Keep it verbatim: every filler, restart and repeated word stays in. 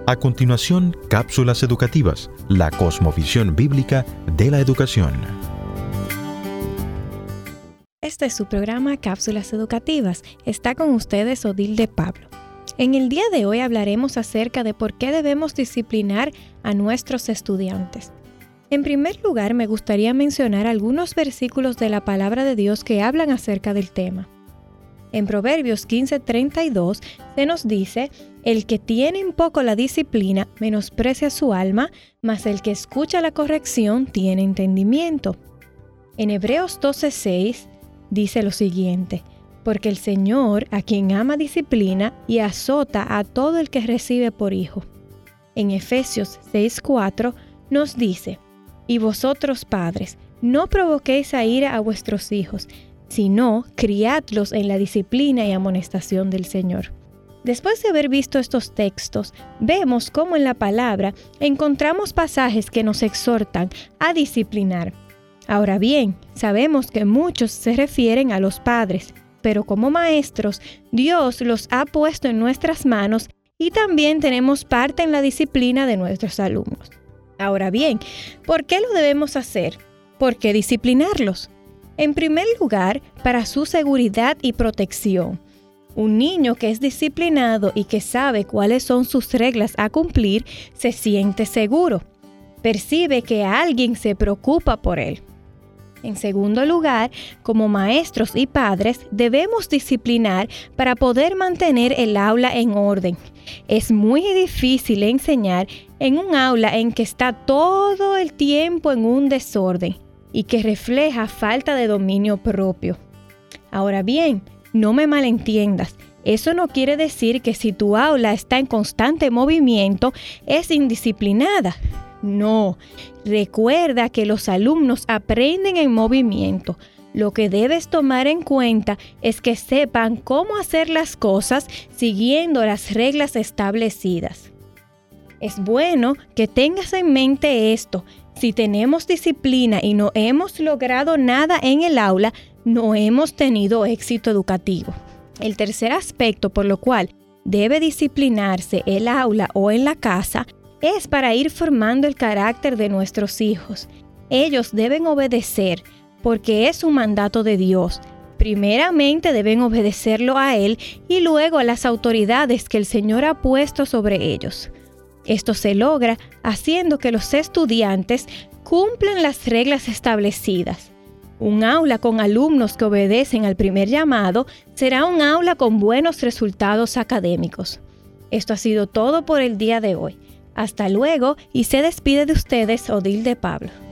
A continuación, cápsulas educativas, la cosmovisión bíblica de la educación. Este es su programa Cápsulas Educativas. Está con ustedes Odilde Pablo. En el día de hoy hablaremos acerca de por qué debemos disciplinar a nuestros estudiantes. En primer lugar, me gustaría mencionar algunos versículos de la Palabra de Dios que hablan acerca del tema. En Proverbios quince treinta y dos se nos dice: el que tiene en poco la disciplina menosprecia su alma, mas el que escucha la corrección tiene entendimiento. En Hebreos doce seis dice lo siguiente: porque el Señor a quien ama disciplina y azota a todo el que recibe por hijo. En Efesios seis cuatro nos dice: y vosotros padres, no provoquéis a ira a vuestros hijos, sino criadlos en la disciplina y amonestación del Señor. Después de haber visto estos textos, vemos cómo en la palabra encontramos pasajes que nos exhortan a disciplinar. Ahora bien, sabemos que muchos se refieren a los padres, pero como maestros, Dios los ha puesto en nuestras manos y también tenemos parte en la disciplina de nuestros alumnos. Ahora bien, ¿por qué lo debemos hacer? ¿Por qué disciplinarlos? En primer lugar, para su seguridad y protección. Un niño que es disciplinado y que sabe cuáles son sus reglas a cumplir, se siente seguro. Percibe que alguien se preocupa por él. En segundo lugar, como maestros y padres, debemos disciplinar para poder mantener el aula en orden. Es muy difícil enseñar en un aula en que está todo el tiempo en un desorden y que refleja falta de dominio propio. Ahora bien, no me malentiendas, eso no quiere decir que si tu aula está en constante movimiento, es indisciplinada. No, recuerda que los alumnos aprenden en movimiento. Lo que debes tomar en cuenta es que sepan cómo hacer las cosas siguiendo las reglas establecidas. Es bueno que tengas en mente esto. Si tenemos disciplina y no hemos logrado nada en el aula, no hemos tenido éxito educativo. El tercer aspecto por lo cual debe disciplinarse el aula o en la casa es para ir formando el carácter de nuestros hijos. Ellos deben obedecer porque es un mandato de Dios. Primeramente deben obedecerlo a Él y luego a las autoridades que el Señor ha puesto sobre ellos. Esto se logra haciendo que los estudiantes cumplan las reglas establecidas. Un aula con alumnos que obedecen al primer llamado será un aula con buenos resultados académicos. Esto ha sido todo por el día de hoy. Hasta luego y se despide de ustedes Odilde Pablo.